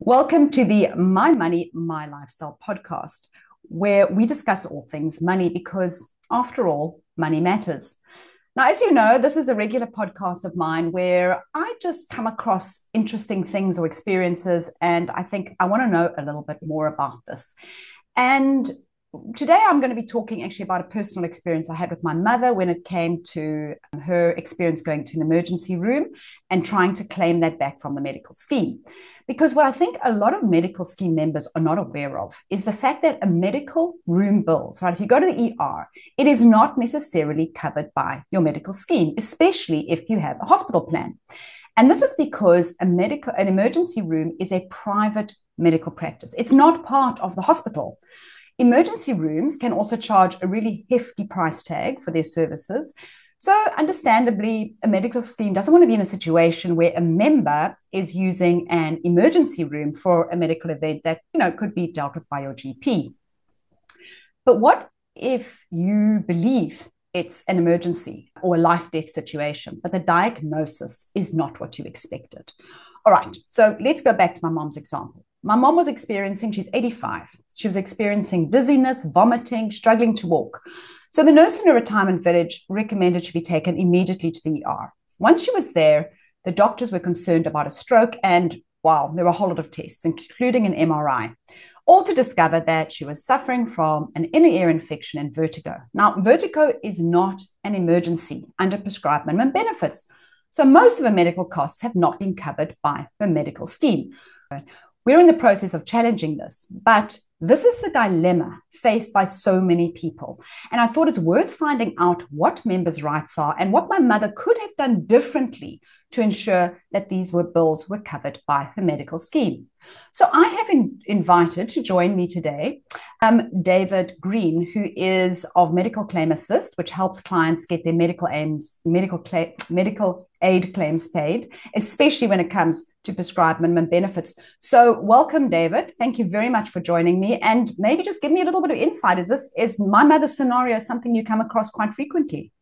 Welcome to the My Money, My Lifestyle podcast, where we discuss all things money because, after all, money matters. Now, as you know, this is a regular podcast of mine where I just come across interesting things or experiences, and I think I want to know a little bit more about this. And today I'm going to be talking actually about a personal experience I had with my mother when it came to her experience going to an emergency room and trying to claim that back from the medical scheme. Because what I think a lot of medical scheme members are not aware of is the fact that a medical room bills, right? If you go to the ER, it is not necessarily covered by your medical scheme, especially if you have a hospital plan. And this is because an emergency room is a private medical practice. It's not part of the hospital. Emergency rooms can also charge a really hefty price tag for their services. So, understandably, a medical scheme doesn't want to be in a situation where a member is using an emergency room for a medical event that, could be dealt with by your GP. But what if you believe it's an emergency or a life-death situation, but the diagnosis is not what you expected? All right, so let's go back to my mom's example. My mom was experiencing, she's 85. She was experiencing dizziness, vomiting, struggling to walk. So the nurse in a retirement village recommended she be taken immediately to the ER. Once she was there, the doctors were concerned about a stroke, and wow, there were a whole lot of tests, including an MRI, all to discover that she was suffering from an inner ear infection and vertigo. Now, vertigo is not an emergency under prescribed minimum benefits. So most of her medical costs have not been covered by her medical scheme. We're in the process of challenging this, but this is the dilemma faced by so many people. And I thought it's worth finding out what members' rights are and what my mother could have done differently to ensure that these bills were covered by her medical scheme. So I have invited to join me today David Green, who is of Medical Claim Assist, which helps clients get their medical aid claims paid, especially when it comes to prescribed minimum benefits. So welcome, David. Thank you very much for joining me. And maybe just give me a little bit of insight. Is my mother's scenario something you come across quite frequently?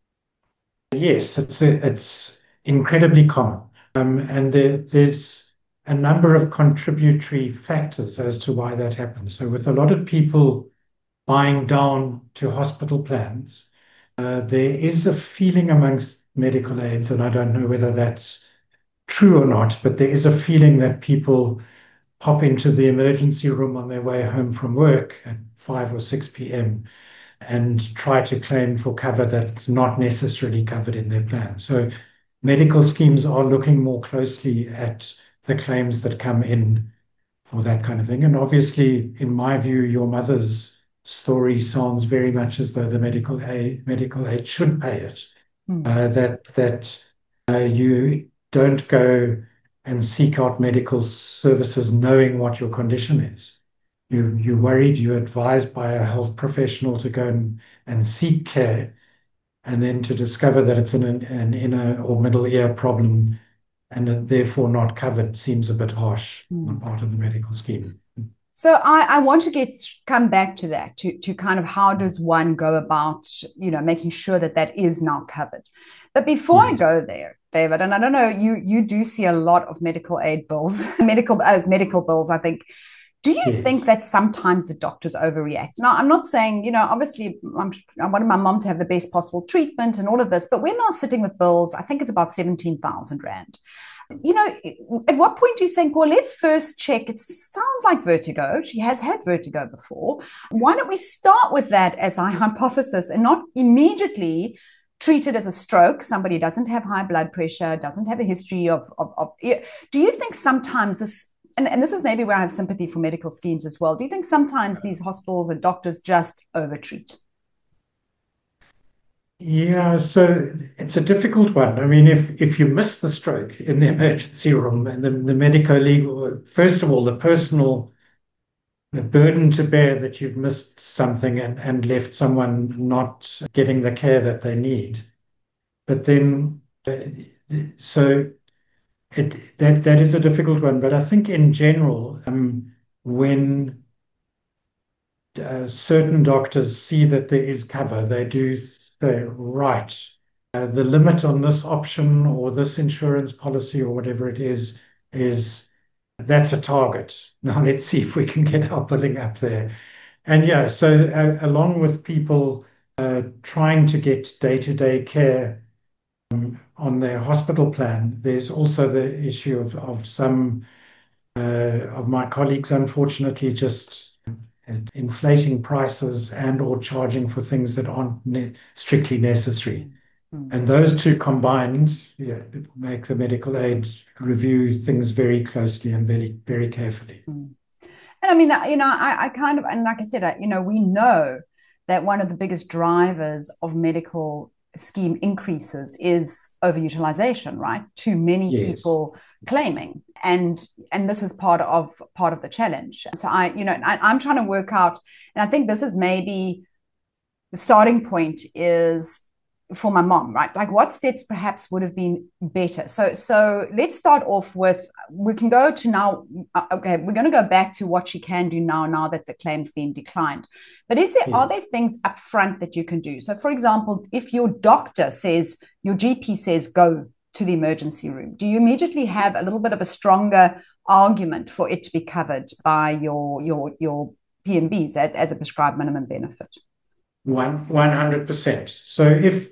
Yes, it's incredibly common. And there's a number of contributory factors as to why that happens. So with a lot of people buying down to hospital plans, there is a feeling amongst medical aids, and I don't know whether that's true or not, but there is a feeling that people pop into the emergency room on their way home from work at 5 or 6 p.m. and try to claim for cover that's not necessarily covered in their plan. So medical schemes are looking more closely at the claims that come in for that kind of thing. And obviously, in my view, your mother's story sounds very much as though the medical aid should pay it. Hmm. That you don't go and seek out medical services knowing what your condition is. You're worried, you're advised by a health professional to go and seek care, and then to discover that it's an inner or middle ear problem and therefore not covered seems a bit harsh on Hmm. the part of the medical scheme. So I want to come back to that to kind of how does one go about making sure that that is now covered. But before I Yes, go there, David, and I don't know, you do see a lot of medical aid bills, medical bills. I think. Do you think yes. that sometimes the doctors overreact? Now, I'm not saying, obviously, I wanted my mom to have the best possible treatment and all of this, but we're now sitting with bills. I think it's about 17,000 Rand. At what point do you think, well, let's first check? It sounds like vertigo. She has had vertigo before. Why don't we start with that as our hypothesis and not immediately treat it as a stroke? Somebody doesn't have high blood pressure, doesn't have a history of. Do you think sometimes this, and this is maybe where I have sympathy for medical schemes as well, do you think sometimes these hospitals and doctors just overtreat? Yeah, so it's a difficult one. I mean, if you miss the stroke in the emergency room and the medico legal, first of all, the personal burden to bear that you've missed something and left someone not getting the care that they need. But then, so that is a difficult one. But I think in general, when certain doctors see that there is cover, they do say, right, the limit on this option or this insurance policy or whatever it is that's a target. Now let's see if we can get our billing up there. And yeah, so along with people trying to get day-to-day care on their hospital plan, there's also the issue of some of my colleagues, unfortunately, just inflating prices and or charging for things that aren't strictly necessary. Mm. And those two combined, yeah, make the medical aid review things very closely and very, very carefully. Mm. And I mean, I kind of, and like I said, we know that one of the biggest drivers of medical scheme increases is overutilization, right? Too many Yes. people claiming, and this is part of the challenge. So I'm trying to work out, and I think this is maybe the starting point is for my mom, right? Like what steps perhaps would have been better. So let's start off with, we can go to now, okay, we're going to go back to what she can do now that the claim's been declined. But are Yes. there things up front that you can do? So for example, if your doctor says, your GP says go to the emergency room, do you immediately have a little bit of a stronger argument for it to be covered by your PMBs as a prescribed minimum benefit? 100%. So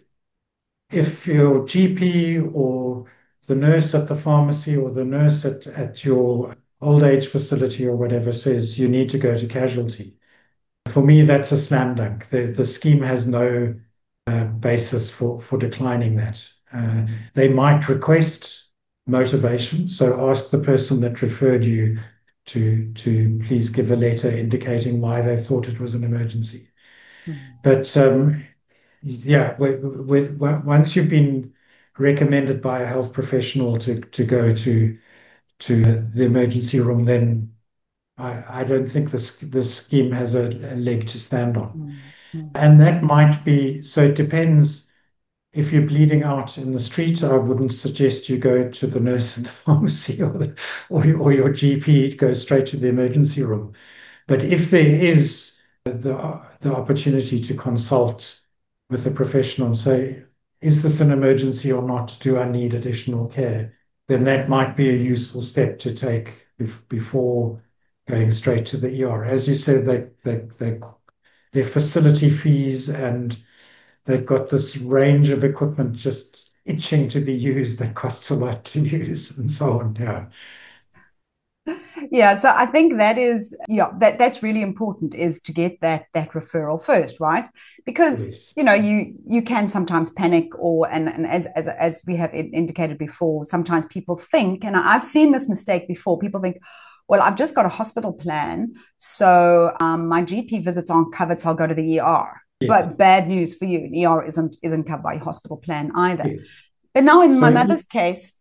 if your GP or the nurse at the pharmacy or the nurse at your old age facility or whatever says you need to go to casualty, for me, that's a slam dunk. The scheme has no basis for declining that. They might request motivation. So ask the person that referred you to please give a letter indicating why they thought it was an emergency. Mm. But yeah, once you've been recommended by a health professional to go to the emergency room, then I don't think this scheme has a leg to stand on. Mm. Mm. And that might be, so it depends. If you're bleeding out in the street, I wouldn't suggest you go to the nurse in the pharmacy or your GP, go straight to the emergency room. But if there is the opportunity to consult with a professional and say, is this an emergency or not? Do I need additional care? Then that might be a useful step to take before going straight to the ER. As you said, their facility fees, and they've got this range of equipment just itching to be used that costs a lot to use and so on. Yeah. Yeah, so I think that's really important, is to get that referral first, right? Because Yes. you can sometimes panic, and as we have indicated before, sometimes people think, and I've seen this mistake before, people think, well, I've just got a hospital plan, so my GP visits aren't covered, so I'll go to the ER. But Yes. bad news for you, an ER isn't covered by your hospital plan either. Yes. But now in my So mother's case,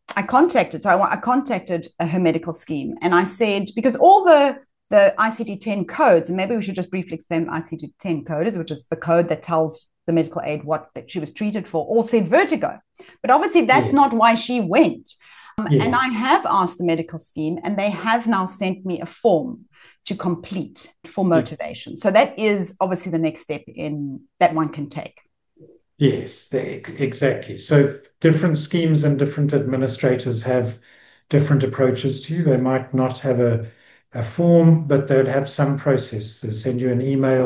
I contacted her medical scheme, and I said, because all the ICD-10 codes, and maybe we should just briefly explain what ICD-10 code is, which is the code that tells the medical aid what that she was treated for, all said vertigo. But obviously that's yes. not why she went. And I Yes. have asked the medical scheme, and they have now sent me a form to complete for Yes. motivation. So that is obviously the next step in that one can take. Yes, exactly. So different schemes and different administrators have different approaches to you. They might not have a form, but they'll have some process. They'll send you an email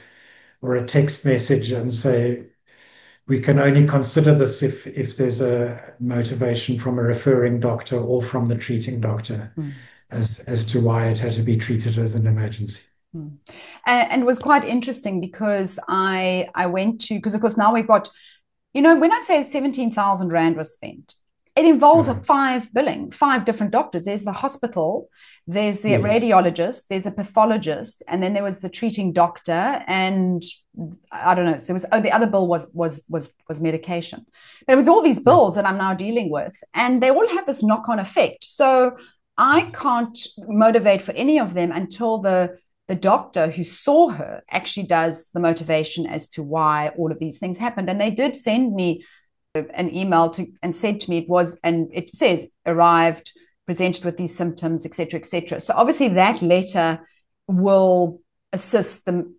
or a text message and say, we can only consider this if there's a motivation from a referring doctor or from the treating doctor Mm. as to why it had to be treated as an emergency. Mm. And it was quite interesting because I went to, because of course now we've got, when I say 17,000 Rand was spent, it involves Yeah. five different doctors. There's the hospital, there's the Yes. radiologist, there's a pathologist, and then there was the treating doctor, and I don't know. So it was, the other bill was medication. But it was all these Yeah. bills that I'm now dealing with, and they all have this knock-on effect. So I can't motivate for any of them until the doctor who saw her actually does the motivation as to why all of these things happened. And they did send me an email and said to me and it says arrived, presented with these symptoms, etc., etc. So obviously that letter will assist them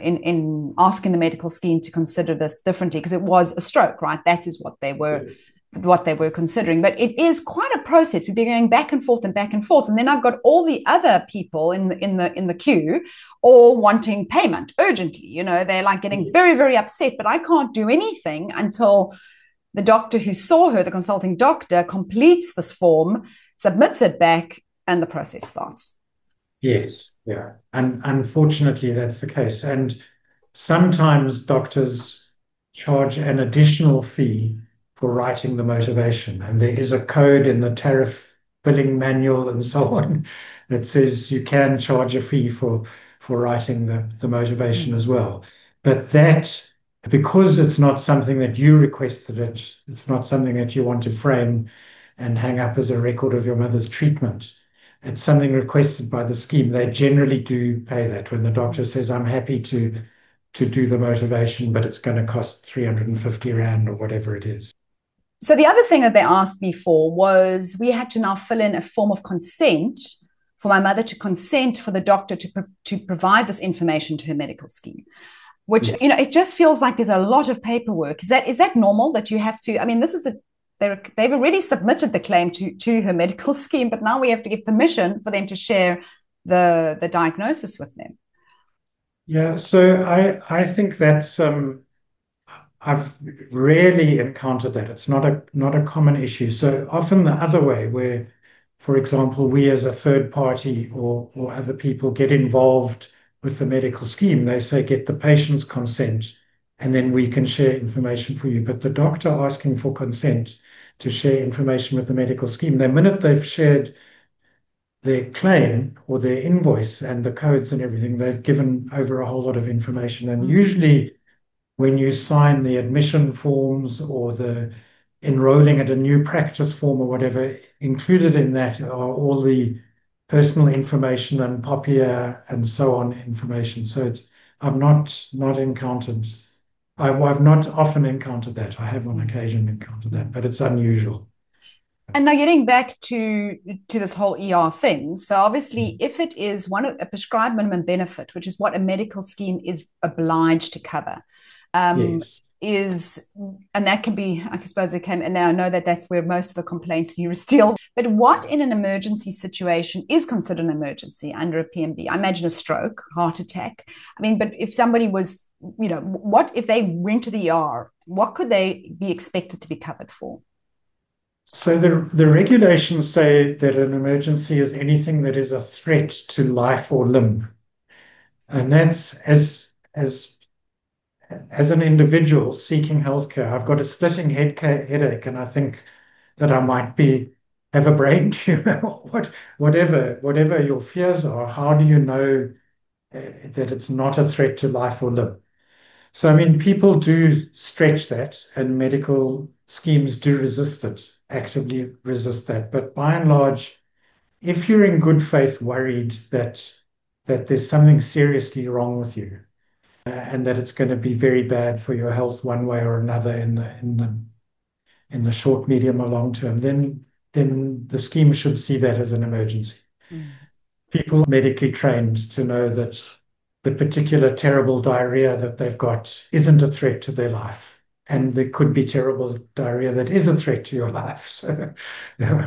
in asking the medical scheme to consider this differently, because it was a stroke, right? That is what they were Yes. what they were considering. But it is quite a process. We've been going back and forth and back and forth, and then I've got all the other people in the queue all wanting payment urgently. They're like getting very, very upset, but I can't do anything until the doctor who saw her, the consulting doctor, completes this form, submits it back, and the process starts. Yes, yeah. And unfortunately, that's the case. And sometimes doctors charge an additional fee for writing the motivation. And there is a code in the tariff billing manual and so on that says you can charge a fee for writing the motivation as well. But that, because it's not something that you requested it's not something that you want to frame and hang up as a record of your mother's treatment. It's something requested by the scheme. They generally do pay that when the doctor says, I'm happy to do the motivation, but it's going to cost 350 Rand or whatever it is. So the other thing that they asked me for was we had to now fill in a form of consent for my mother to consent for the doctor to provide this information to her medical scheme, which, yes, it just feels like there's a lot of paperwork. Is that normal that you have to, I mean, they've already submitted the claim to her medical scheme, but now we have to give permission for them to share the diagnosis with them. Yeah, so I think that's I've rarely encountered that. It's not a common issue. So often the other way, where, for example, we as a third party or other people get involved with the medical scheme, they say get the patient's consent, and then we can share information for you. But the doctor asking for consent to share information with the medical scheme, the minute they've shared their claim or their invoice and the codes and everything, they've given over a whole lot of information. And usually when you sign the admission forms or the enrolling at a new practice form or whatever, included in that are all the personal information and POPIA and so on information. So I've not encountered, I've not often encountered that. I have on occasion encountered that, but it's unusual. And now getting back to this whole ER thing. So obviously, if it is a prescribed minimum benefit, which is what a medical scheme is obliged to cover, yes, and that can be, I suppose they came, and now I know that that's where most of the complaints you still. But what in an emergency situation is considered an emergency under a PMB? I imagine a stroke, heart attack. I mean, but if somebody was, what if they went to the ER? What could they be expected to be covered for? So the regulations say that an emergency is anything that is a threat to life or limb, and that's as an individual seeking healthcare. I've got a splitting headache, and I think that I might have a brain tumor. Whatever your fears are, how do you know that it's not a threat to life or limb? So I mean, people do stretch that, and medical schemes do actively resist that. But by and large, if you're in good faith worried that there's something seriously wrong with you, and that it's going to be very bad for your health one way or another in the short, medium, or long term, then the scheme should see that as an emergency. People are medically trained to know that the particular terrible diarrhea that they've got isn't a threat to their life. And there could be terrible diarrhea that is a threat to your life. So, yeah.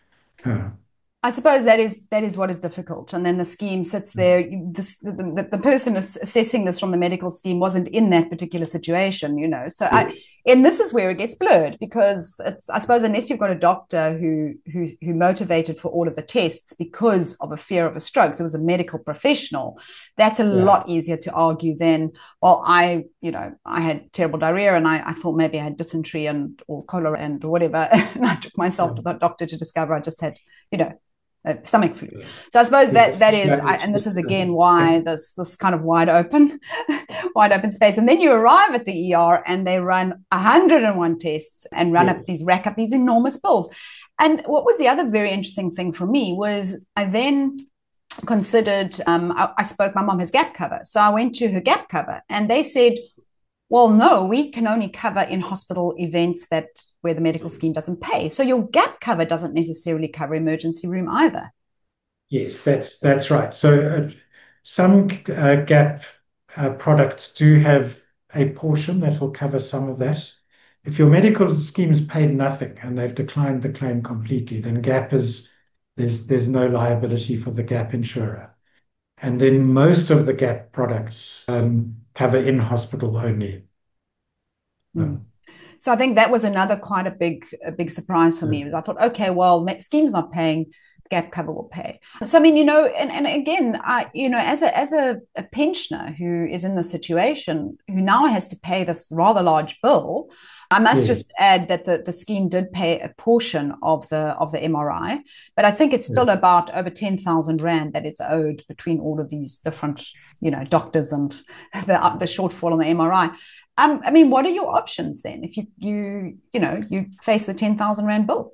I suppose that is what is difficult. And then the scheme sits there. The person assessing this from the medical scheme wasn't in that particular situation, So yes. And this is where it gets blurred, because I suppose unless you've got a doctor who motivated for all of the tests because of a fear of a stroke, so it was a medical professional, that's a lot easier to argue than, well, I had terrible diarrhea and I thought maybe I had dysentery or cholera and whatever. And I took myself to the doctor to discover I just had, stomach flu. So I suppose that is, and this is again why this kind of wide open space. And then you arrive at the ER and they run 101 tests and rack up these enormous bills. And what was the other very interesting thing for me was I then considered, my mom has gap cover. So I went to her gap cover and they said, well, no, we can only cover in hospital events where the medical scheme doesn't pay. So your gap cover doesn't necessarily cover emergency room either. Yes, that's right. So some gap products do have a portion that will cover some of that. if your medical scheme's paid nothing and they've declined the claim completely, then gap is there's no liability for the gap insurer. And then most of the gap products cover in hospital only. Mm. So I think that was another quite a big surprise for me. I thought, okay, well, scheme's not paying, gap cover will pay. So I mean, and again, as a pensioner who is in the situation, who now has to pay this rather large bill, I must just add that the scheme did pay a portion of the MRI, but I think it's still about over 10,000 Rand that is owed between all of these different, doctors and the shortfall on the MRI. I mean, what are your options then if you face the 10,000 Rand bill?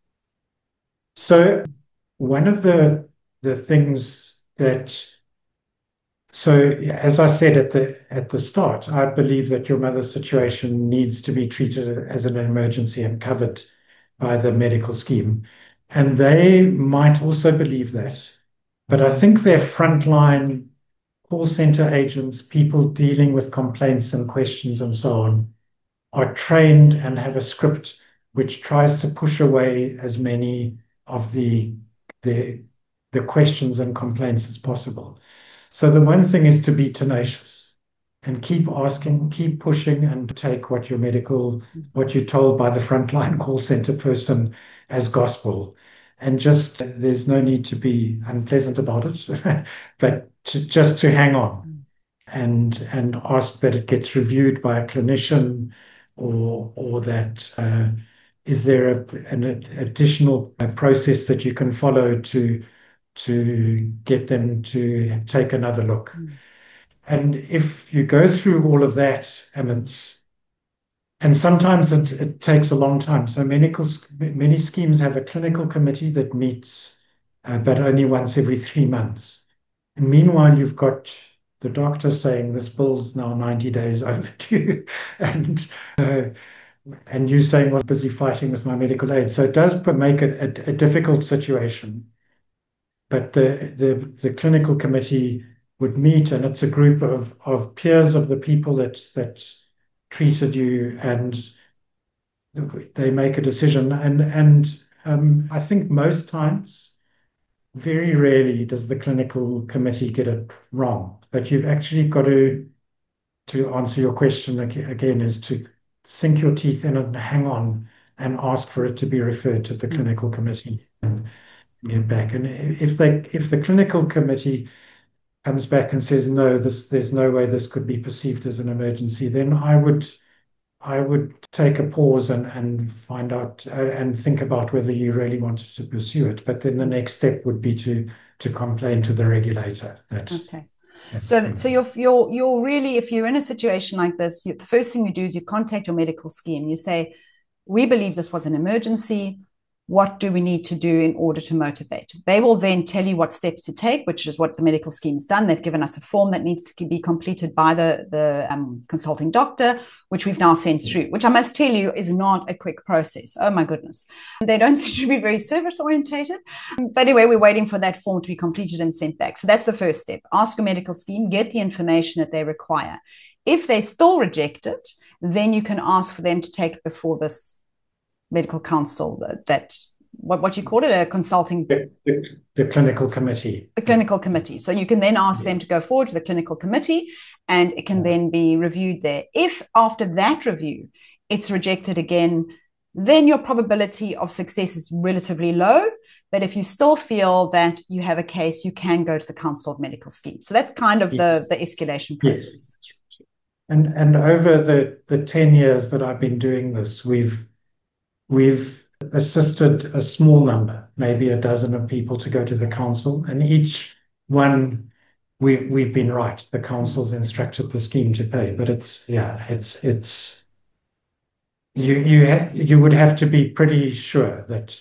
So one of the things as I said at the start, I believe that your mother's situation needs to be treated as an emergency and covered by the medical scheme. And they might also believe that. But I think their frontline call center agents, people dealing with complaints and questions and so on, are trained and have a script which tries to push away as many of the questions and complaints as possible. So the one thing is to be tenacious and keep asking, keep pushing, and take what you're told by the frontline call center person as gospel. And there's no need to be unpleasant about it, but just to hang on and ask that it gets reviewed by a clinician, or that is there an additional process that you can follow to get them to take another look. And if you go through all of that, and sometimes it takes a long time. So many schemes have a clinical committee that meets, but only once every 3 months. And meanwhile, you've got the doctor saying this bill's now 90 days overdue, and you saying, well, I'm busy fighting with my medical aid. So it does make it a difficult situation. But the clinical committee would meet, and it's a group of peers of the people that treated you, and they make a decision. And I think most times, very rarely does the clinical committee get it wrong. But you've actually got to answer your question again, is to sink your teeth in and hang on and ask for it to be referred to the clinical committee and get back. And if the clinical committee comes back and says, no, there's no way this could be perceived as an emergency, then I would take a pause and find out and think about whether you really wanted to pursue it. But then the next step would be to complain to the regulator. Okay. So you're really, if you're in a situation like this, the first thing you do is you contact your medical scheme. You say, we believe this was an emergency. What do we need to do in order to motivate? They will then tell you what steps to take, which is what the medical scheme's done. They've given us a form that needs to be completed by the consulting doctor, which we've now sent through, which I must tell you is not a quick process. Oh my goodness. They don't seem to be very service orientated. But anyway, we're waiting for that form to be completed and sent back. So that's the first step. Ask your medical scheme, get the information that they require. If they still reject it, then you can ask for them to take it before this medical council, that what you call it, a consulting, the clinical committee. The clinical committee. So you can then ask them to go forward to the clinical committee, and it can then be reviewed there. If after that review it's rejected again, then your probability of success is relatively low. But if you still feel that you have a case, you can go to the Council of Medical Schemes. So that's kind of the escalation process. Yes. And over the 10 years that I've been doing this, we've assisted a small number, maybe a dozen of people, to go to the council, and each one we've been right. The council's instructed the scheme to pay, but you would have to be pretty sure that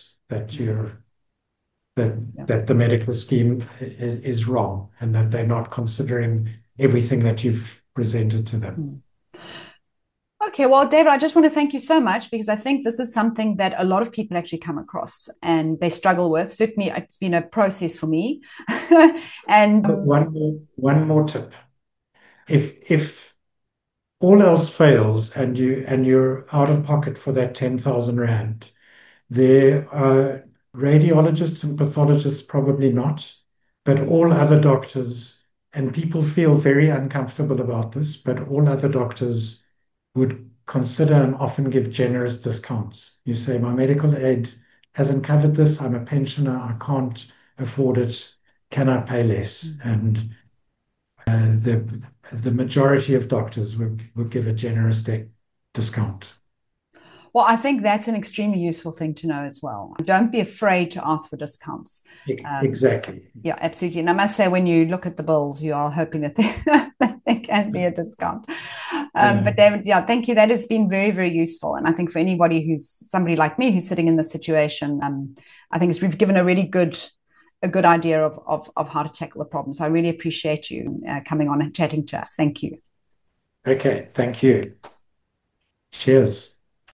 the medical scheme is wrong, and that they're not considering everything that you've presented to them. Okay, well, David, I just want to thank you so much, because I think this is something that a lot of people actually come across and they struggle with. Certainly, it's been a process for me. And one more tip: if all else fails and you're out of pocket for that 10,000 rand, there are radiologists and pathologists probably not, but all other doctors, and people feel very uncomfortable about this, but all other doctors would consider and often give generous discounts. You say, my medical aid hasn't covered this, I'm a pensioner, I can't afford it, can I pay less? And the majority of doctors would give a generous discount. Well, I think that's an extremely useful thing to know as well. Don't be afraid to ask for discounts. Exactly. Yeah, absolutely. And I must say, when you look at the bills, you are hoping that there can be a discount. But David, yeah, thank you. That has been very, very useful. And I think for anybody who's somebody like me who's sitting in this situation, I think we've given a really good idea of how to tackle the problem. So I really appreciate you coming on and chatting to us. Thank you. Okay, thank you. Cheers.